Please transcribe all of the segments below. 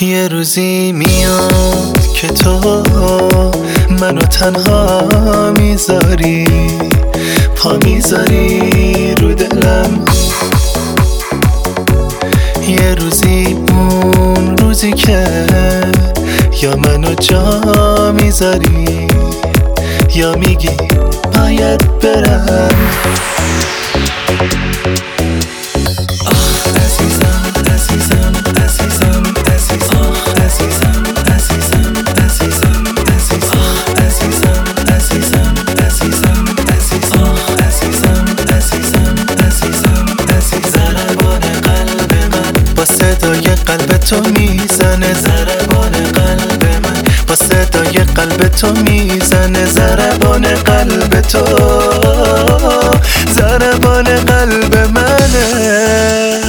یه روزی میاد که تو منو تنها میذاری، پا میذاری رو دلم. یه روزی اون روزی که یا منو جا میذاری یا میگی باید برم. با صدای قلب تو میزنه ضربان قلب من، با صدای قلب تو میزنه ضربان قلب تو، ضربان قلب منه.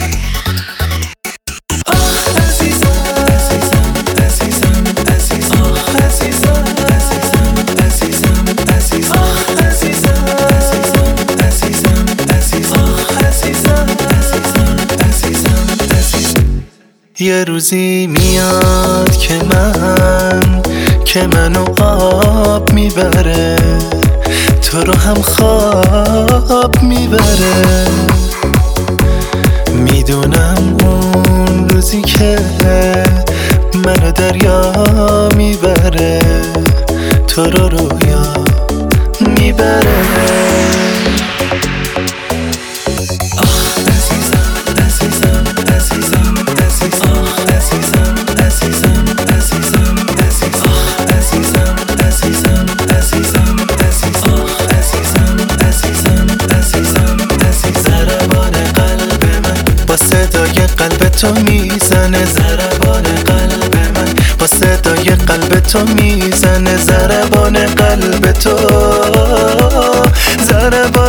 یه روزی میاد که منو آب میبره، تو رو هم خواب میبره. میدونم اون روزی که منو دریا میبره، تو رو رویا میبره. با صدای قلب تو میزنه ضربان قلب من، با صدای قلب تو میزنه ضربان قلب تو، ضربان